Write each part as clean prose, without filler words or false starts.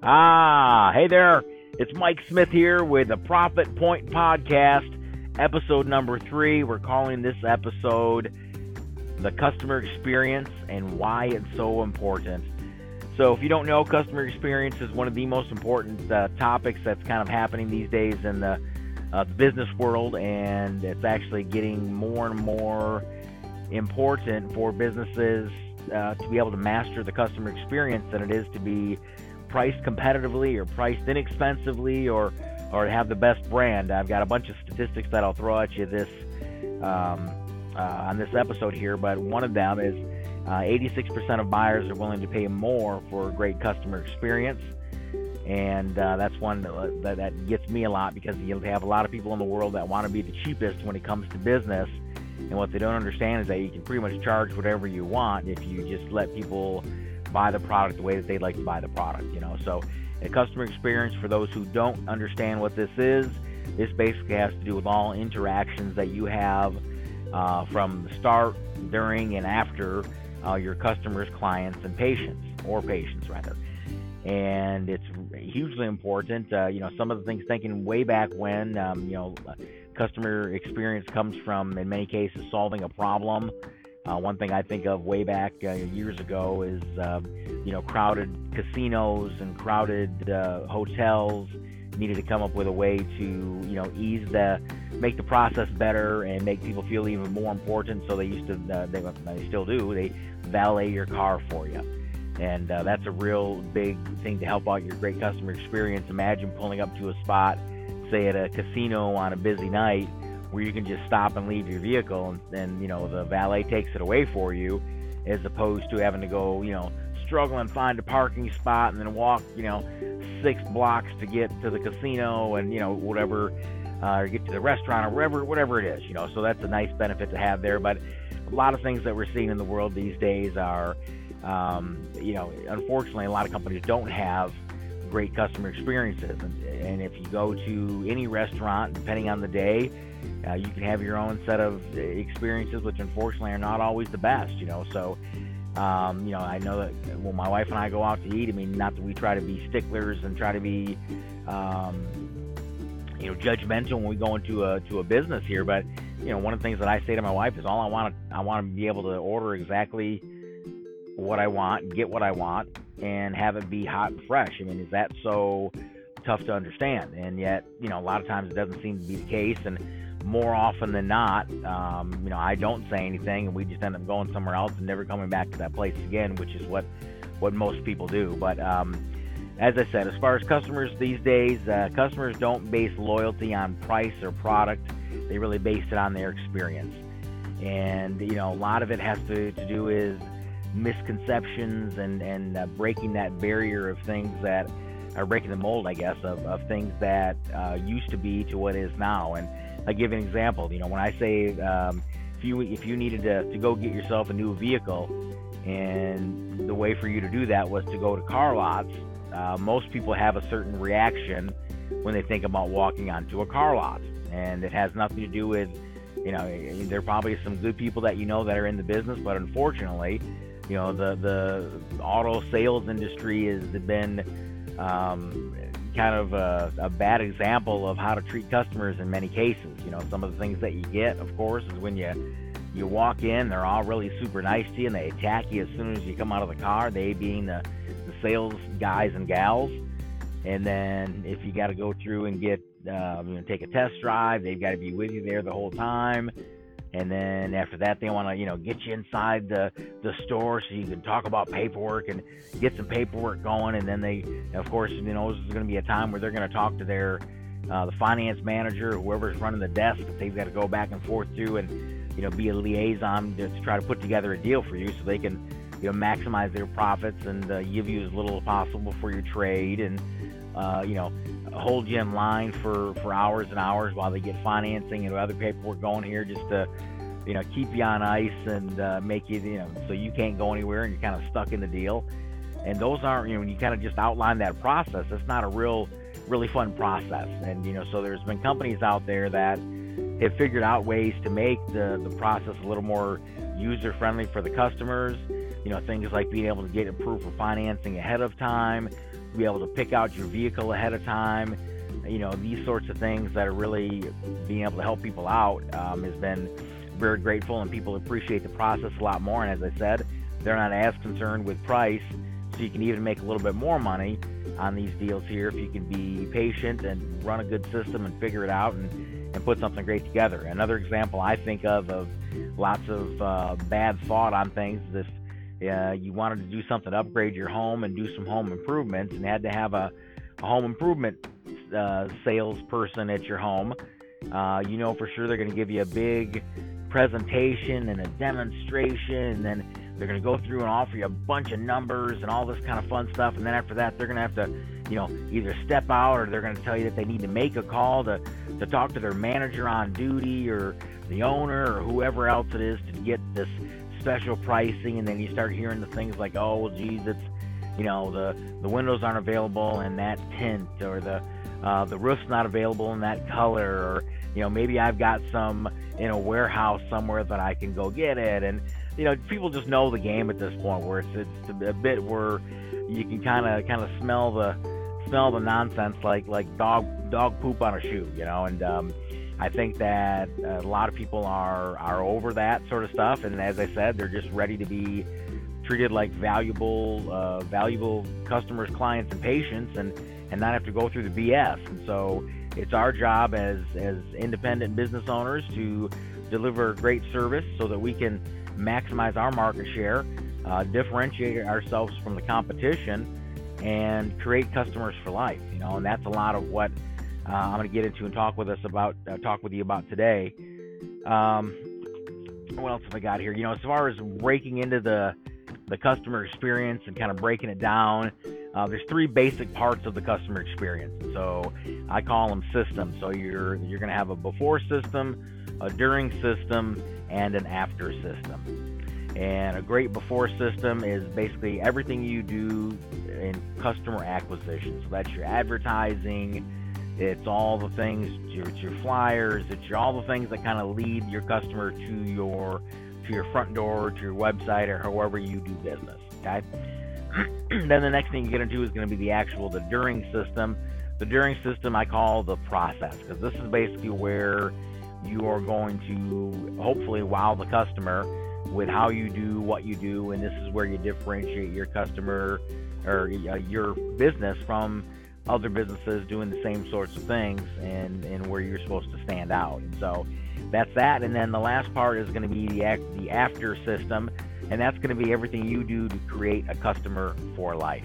Hey there. It's Mike Smith here with the Profit Point Podcast, episode number 3. We're calling this episode The Customer Experience and Why It's So Important. So if you don't know, customer experience is one of the most important topics that's kind of happening these days in the business world, and it's actually getting more and more important for businesses to be able to master the customer experience than it is to be priced competitively or priced inexpensively or have the best brand. I've got a bunch of statistics that I'll throw at you on this episode here, but one of them is 86% of buyers are willing to pay more for a great customer experience. And that's one that gets me a lot, because you have a lot of people in the world that want to be the cheapest when it comes to business. And what they don't understand is that you can pretty much charge whatever you want if you just let people buy the product the way that they'd like to buy the product, So a customer experience, for those who don't understand what this is, this basically has to do with all interactions that you have from the start, during, and after your customers, clients, and patients rather. And it's hugely important. Some of the things thinking way back when, customer experience comes from, in many cases, solving a problem. One thing I think of way back years ago is, crowded casinos and crowded hotels needed to come up with a way to, make the process better and make people feel even more important. So they used to, they still do, they valet your car for you. And that's a real big thing to help out your great customer experience. Imagine pulling up to a spot, say at a casino on a busy night, where you can just stop and leave your vehicle, and the valet takes it away for you, as opposed to having to go, struggle and find a parking spot and then walk, 6 blocks to get to the casino and, whatever, or get to the restaurant or whatever it is, So that's a nice benefit to have there. But a lot of things that we're seeing in the world these days are, unfortunately, a lot of companies don't have great customer experiences. And if you go to any restaurant, depending on the day, you can have your own set of experiences, which unfortunately are not always the best, So, I know that when my wife and I go out to eat, not that we try to be sticklers and try to be, judgmental when we go into a business here, but one of the things that I say to my wife is, all I want to be able to order exactly what I want, get what I want, and have it be hot and fresh. Is that so tough to understand? And yet, a lot of times it doesn't seem to be the case, and more often than not, I don't say anything, and we just end up going somewhere else and never coming back to that place again, which is what most people do. But as I said, as far as customers these days, customers don't base loyalty on price or product. They really base it on their experience. And, a lot of it has to do with misconceptions and breaking that barrier of things that are breaking the mold, I guess, of things that used to be to what is now. And I'll give you an example. When I say if you needed to go get yourself a new vehicle, and the way for you to do that was to go to car lots, most people have a certain reaction when they think about walking onto a car lot. And it has nothing to do with, there are probably some good people that that are in the business, but unfortunately, the auto sales industry has been kind of a bad example of how to treat customers in many cases. Some of the things that you get, of course, is when you walk in, they're all really super nice to you, and they attack you as soon as you come out of the car, they being the sales guys and gals. And then if you got to go through and get take a test drive, they've got to be with you there the whole time. And then after that, they want to, get you inside the store so you can talk about paperwork and get some paperwork going. And then they, of course, this is going to be a time where they're going to talk to their the finance manager, whoever's running the desk, that they've got to go back and forth through and, be a liaison to try to put together a deal for you so they can, maximize their profits and give you as little as possible for your trade, and, hold you in line for hours and hours while they get financing and other paperwork going here, just to, keep you on ice and make you, so you can't go anywhere and you're kind of stuck in the deal. And those aren't, when you kind of just outline that process, it's not a really fun process. And, so there's been companies out there that have figured out ways to make the process a little more user-friendly for the customers. Things like being able to get approved for financing ahead of time, be able to pick out your vehicle ahead of time. These sorts of things that are really being able to help people out has been very grateful, and people appreciate the process a lot more. And as I said, they're not as concerned with price, so you can even make a little bit more money on these deals here if you can be patient and run a good system and figure it out and put something great together. Another example I think of lots of bad thought on things is if you wanted to do something to upgrade your home and do some home improvements and had to have a home improvement salesperson at your home, for sure they're going to give you a big presentation and a demonstration, and then they're going to go through and offer you a bunch of numbers and all this kind of fun stuff. And then after that, they're going to have to, either step out, or they're going to tell you that they need to make a call to talk to their manager on duty or the owner or whoever else it is to get this special pricing. And then you start hearing the things like, oh, well, geez, it's, the windows aren't available in that tint, or the roof's not available in that color, or, maybe I've got some in a warehouse somewhere that I can go get it. And people just know the game at this point, where it's a bit where you can kind of smell the nonsense like dog poop on a shoe, and I think that a lot of people are over that sort of stuff, and as I said, they're just ready to be treated like valuable customers, clients, and patients, and not have to go through the BS. And so it's our job as independent business owners to deliver great service so that we can maximize our market share, differentiate ourselves from the competition, and create customers for life. And that's a lot of what I'm going to get into and talk with you about today. What else have I got here? As far as breaking into the customer experience and kind of breaking it down, there's three basic parts of the customer experience. So I call them systems. So you're going to have a before system, a during system, and an after system. And a great before system is basically everything you do in customer acquisition. So that's your advertising, it's all the things, it's your flyers, it's all the things that kind of lead your customer to your front door, to your website, or however you do business. Okay. Then the next thing you get into is going to be the during system. The during system I call the process, because this is basically where you are going to hopefully wow the customer with how you do what you do, and this is where you differentiate your customer or your business from other businesses doing the same sorts of things, and where you're supposed to stand out. And so that's that. And then the last part is going to be the after system, and that's going to be everything you do to create a customer for life.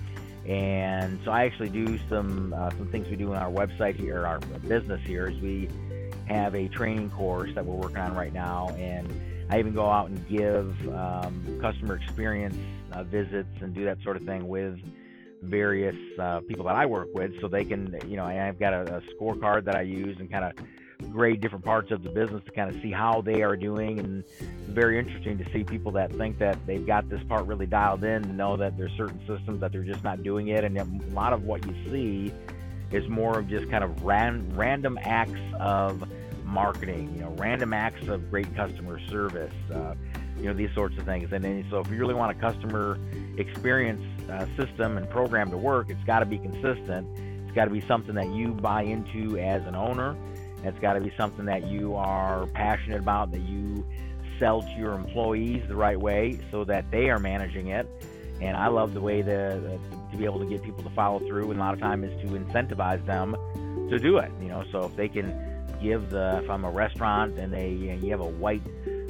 And so I actually do some things we do on our website here, our business here, is we have a training course that we're working on right now, and I even go out and give customer experience visits and do that sort of thing with various people that I work with, so they can, I've got a scorecard that I use and kind of grade different parts of the business to kind of see how they are doing. And it's very interesting to see people that think that they've got this part really dialed in and know that there's certain systems that they're just not doing it. And a lot of what you see is more of just kind of random acts of marketing, random acts of great customer service, these sorts of things. And then, so if you really want a customer experience system and program to work, it's got to be consistent. It's got to be something that you buy into as an owner. It's got to be something that you are passionate about, that you sell to your employees the right way so that they are managing it. And I love the way to be able to get people to follow through, and a lot of time is to incentivize them to do it. So if they can give if I'm a restaurant and you have a white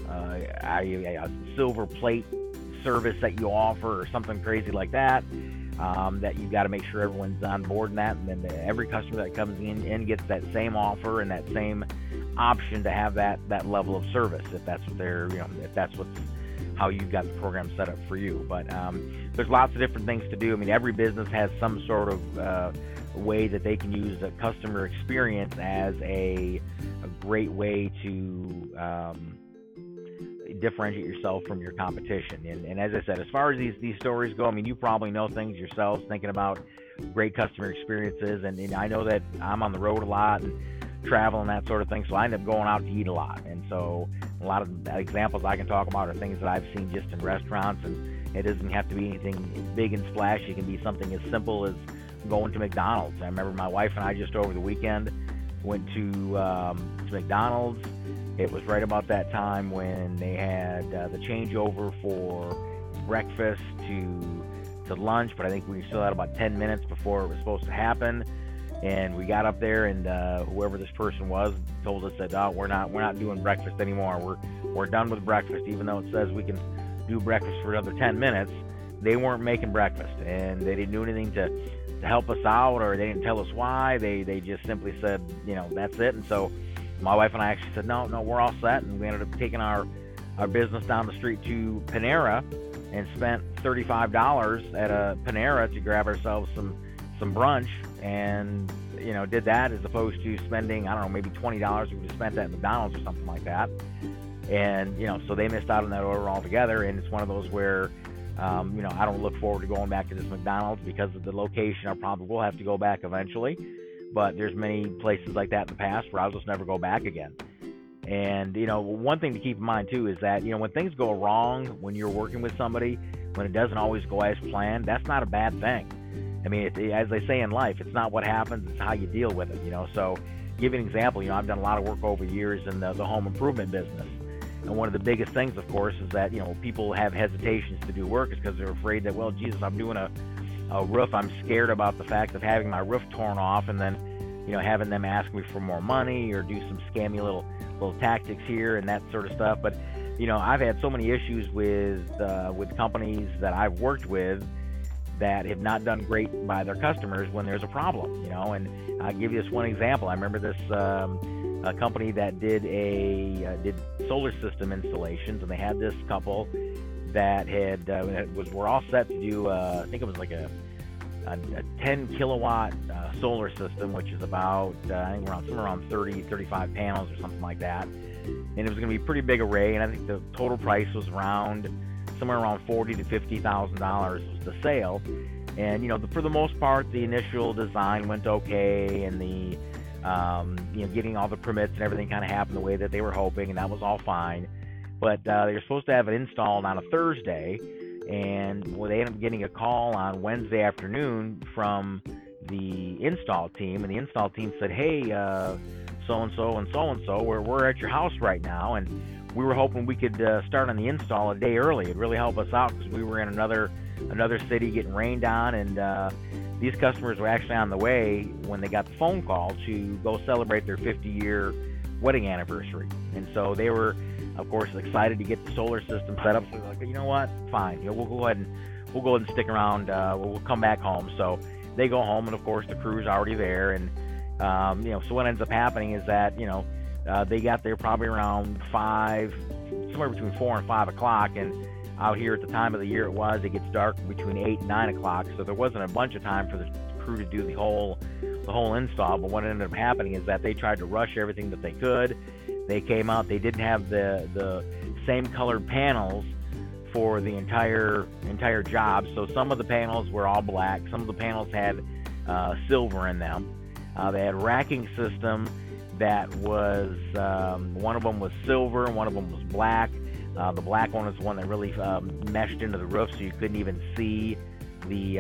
a silver plate service that you offer or something crazy like that, that you've got to make sure everyone's on board in that, and then every customer that comes in gets that same offer and that same option to have that level of service, if that's what if that's how you've got the program set up for you. But there's lots of different things to do. I mean, every business has some sort of way that they can use the customer experience as a great way to differentiate yourself from your competition. And as I said, as far as these stories go, I mean, you probably know things yourselves, thinking about great customer experiences. And I know that I'm on the road a lot and travel and that sort of thing, so I end up going out to eat a lot. And so a lot of examples I can talk about are things that I've seen just in restaurants, and It doesn't have to be anything big and splashy. It can be something as simple as going to McDonald's. I remember my wife and I just over the weekend went to McDonald's. It was right about that time when they had the changeover for breakfast to lunch, but I think we still had about 10 minutes before it was supposed to happen. And we got up there, and whoever this person was told us that, oh, we're not doing breakfast anymore. We're done with breakfast, even though it says we can do breakfast for another 10 minutes. They weren't making breakfast, and they didn't do anything to help us out, or they didn't tell us why. They just simply said, that's it. And so my wife and I actually said, no, we're all set, and we ended up taking our business down the street to Panera and spent $35 at a Panera to grab ourselves some brunch, and did that as opposed to spending, I don't know, maybe $20 we would have spent at McDonald's or something like that. And so they missed out on that order altogether. And it's one of those where I don't look forward to going back to this McDonald's because of the location. I probably will have to go back eventually, but there's many places like that in the past where I'll just never go back again. And one thing to keep in mind too is that when things go wrong when you're working with somebody, when it doesn't always go as planned, that's not a bad thing. I mean, as they say in life, it's not what happens, it's how you deal with it, So, give you an example, I've done a lot of work over years in the home improvement business. And one of the biggest things, of course, is that, people have hesitations to do work is because they're afraid that, well, Jesus, I'm doing a roof. I'm scared about the fact of having my roof torn off and then, having them ask me for more money or do some scammy little tactics here and that sort of stuff. But, I've had so many issues with companies that I've worked with that have not done great by their customers when there's a problem, and I'll give you this one example. I remember this a company that did solar system installations, and they had this couple that were all set to do I think it was like a 10 kilowatt solar system, which is about I think somewhere around 35 panels or something like that, and it was going to be a pretty big array, and I think the total price was somewhere around $40,000 to $50,000 was the sale. And for the most part, the initial design went okay, and the getting all the permits and everything kind of happened the way that they were hoping, and that was all fine. But they were supposed to have it installed on a Thursday, and they ended up getting a call on Wednesday afternoon from the install team, and the install team said, "Hey, so-and-so and so-and-so, we're at your house right now, and we were hoping we could start on the install a day early. It'd really help us out because we were in another city getting rained on, and these customers were actually on the way when they got the phone call to go celebrate their 50-year wedding anniversary. And so they were, of course, excited to get the solar system set up. So they're like, you know what? Fine. We'll go ahead and stick around. We'll come back home. So they go home, and of course the crew's already there. And so what ends up happening is that they got there probably around 5, somewhere between 4 and 5 o'clock, and out here at the time of the year it gets dark between 8 and 9 o'clock, so there wasn't a bunch of time for the crew to do the whole install. But what ended up happening is that they tried to rush everything that they could. They came out, they didn't have the same colored panels for the entire job, so some of the panels were all black, some of the panels had silver in them. They had racking system that was one of them was silver and one of them was black. The black one was the one that really meshed into the roof, so you couldn't even see the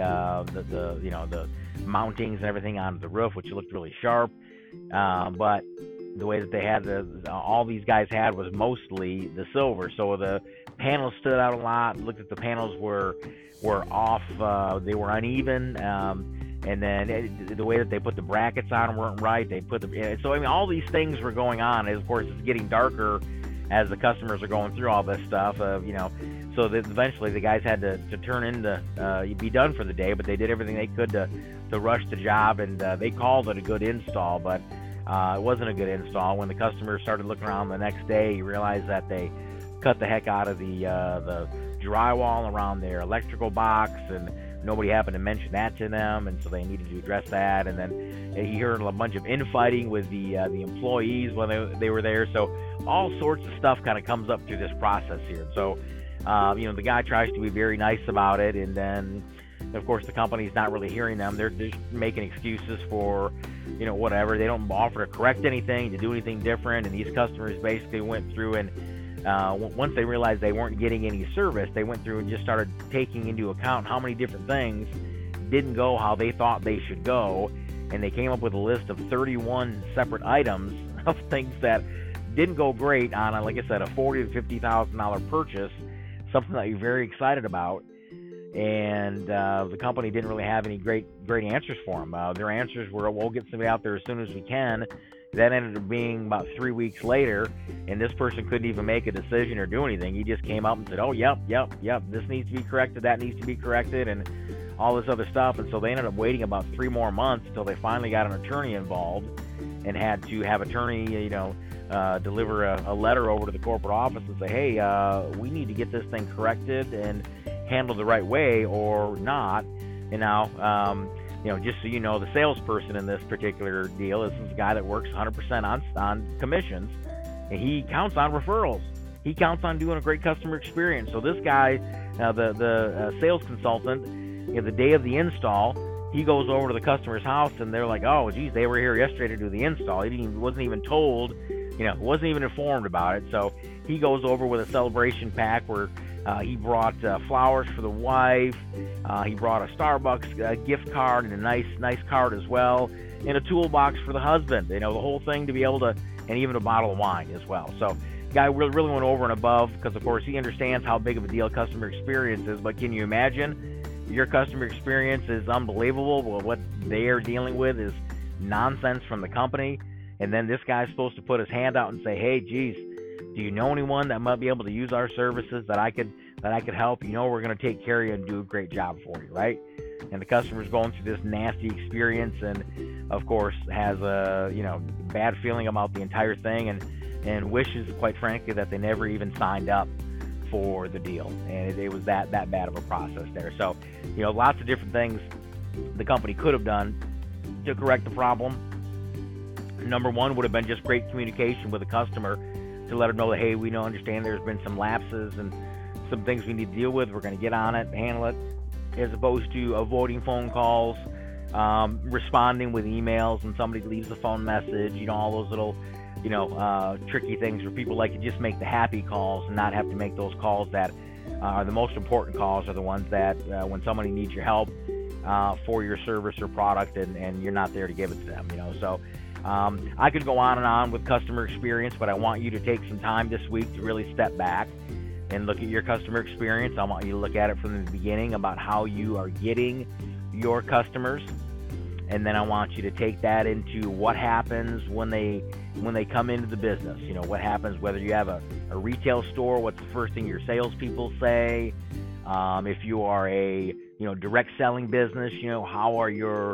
mountings and everything onto the roof, which looked really sharp. But the way that they had all these guys had was mostly the silver, so the panels stood out a lot. Looked at the panels were off, they were uneven. And then the way that they put the brackets on weren't right. So I mean, all these things were going on. And of course, it's getting darker as the customers are going through all this stuff. So that eventually the guys had to turn in be done for the day. But they did everything they could to rush the job, and they called it a good install. But it wasn't a good install. When the customers started looking around the next day, you realized that they cut the heck out of the drywall around their electrical box, and nobody happened to mention that to them, and so they needed to address that. And then he heard a bunch of infighting with the employees when they were there. So all sorts of stuff kind of comes up through this process here. So the guy tries to be very nice about it, and then of course the company's not really hearing them. They're just making excuses for whatever. They don't offer to correct anything, to do anything different. And these customers basically went through and once they realized they weren't getting any service, they went through and just started taking into account how many different things didn't go how they thought they should go, and they came up with a list of 31 separate items of things that didn't go great on, like I said, a $40,000 to $50,000 purchase, something that you're very excited about. And the company didn't really have any great answers for them. Their answers were, we'll get somebody out there as soon as we can. That ended up being about 3 weeks later, and this person couldn't even make a decision or do anything. He just came up and said, oh, yep, this needs to be corrected, that needs to be corrected, and all this other stuff. And so they ended up waiting about 3 more months until they finally got an attorney involved and had to have attorney, deliver a letter over to the corporate office and say, hey, we need to get this thing corrected and handled the right way or not. And now, just so you know, the salesperson in this particular deal is this guy that works 100% on commissions, and he counts on referrals. He counts on doing a great customer experience. So this guy, the sales consultant, the day of the install, he goes over to the customer's house, and they're like, oh, geez, they were here yesterday to do the install. Wasn't even told, wasn't even informed about it. So he goes over with a celebration pack where he brought flowers for the wife. He brought a Starbucks gift card and a nice card as well, and a toolbox for the husband. The whole thing to be able to, and even a bottle of wine as well. So, guy really went over and above because, of course, he understands how big of a deal customer experience is. But can you imagine? Your customer experience is unbelievable. Well, what they are dealing with is nonsense from the company, and then this guy's supposed to put his hand out and say, hey, geez, do you know anyone that might be able to use our services that I could help? We're going to take care of you and do a great job for you, right? And the customer's going through this nasty experience, and of course has a bad feeling about the entire thing, and wishes, quite frankly, that they never even signed up for the deal. And it was that bad of a process there. So lots of different things the company could have done to correct the problem. Number one would have been just great communication with the customer to let them know that, hey, we understand there's been some lapses and some things we need to deal with. We're going to get on it, handle it, as opposed to avoiding phone calls, responding with emails when somebody leaves a phone message, all those little, tricky things where people like to just make the happy calls and not have to make those calls that are the most important calls, are the ones that when somebody needs your help for your service or product and you're not there to give it to them, So I could go on and on with customer experience, but I want you to take some time this week to really step back and look at your customer experience. I want you to look at it from the beginning about how you are getting your customers, and then I want you to take that into what happens when they come into the business. What happens whether you have a retail store, what's the first thing your salespeople say? If you are a direct selling business, how are your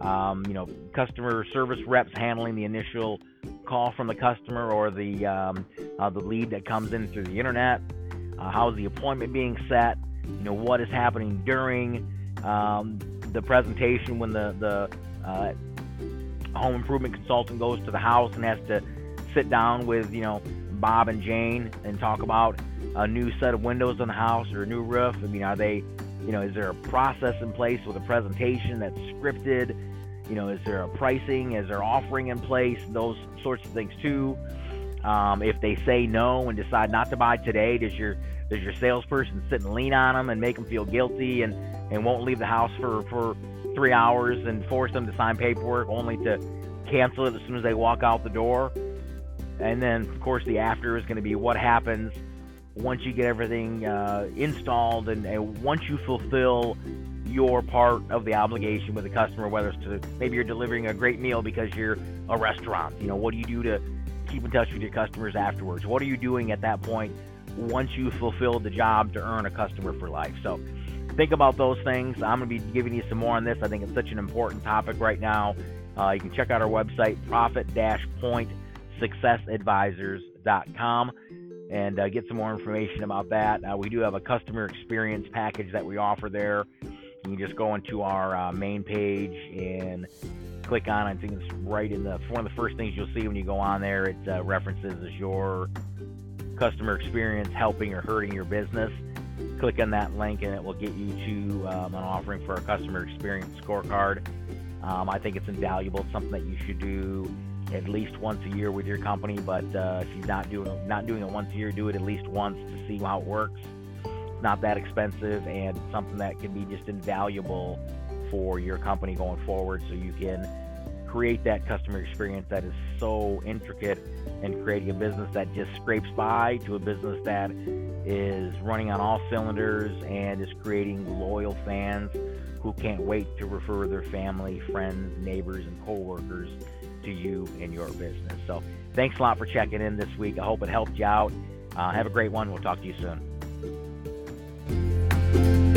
customer service reps handling the initial call from the customer or the lead that comes in through the internet? How's the appointment being set? What is happening during the presentation when the home improvement consultant goes to the house and has to sit down with Bob and Jane and talk about a new set of windows on the house or a new roof? Are they, is there a process in place with a presentation that's scripted? Is there a pricing? Is there offering in place? Those sorts of things too. If they say no and decide not to buy today, does your salesperson sit and lean on them and make them feel guilty and won't leave the house for 3 hours and force them to sign paperwork only to cancel it as soon as they walk out the door? And then, of course, the after is going to be what happens once you get everything installed and once you fulfill your part of the obligation with the customer, whether it's to maybe you're delivering a great meal because you're a restaurant. What do you do to keep in touch with your customers afterwards? What are you doing at that point once you fulfill the job to earn a customer for life? So think about those things. I'm going to be giving you some more on this. I think it's such an important topic right now. You can check out our website, profit-point-successadvisors.com, and get some more information about that. We do have a customer experience package that we offer there. You can just go into our main page and click on it. I think it's right in one of the first things you'll see when you go on there. It references as your customer experience helping or hurting your business. Click on that link and it will get you to an offering for a customer experience scorecard. I think it's invaluable. It's something that you should do at least once a year with your company. But if you're not doing it once a year, do it at least once to see how it works. It's not that expensive, and it's something that can be just invaluable for your company going forward, so you can create that customer experience that is so intricate, and creating a business that just scrapes by to a business that is running on all cylinders and is creating loyal fans who can't wait to refer their family, friends, neighbors, and coworkers to you and your business. So thanks a lot for checking in this week. I hope it helped you out. Have a great one. We'll talk to you soon.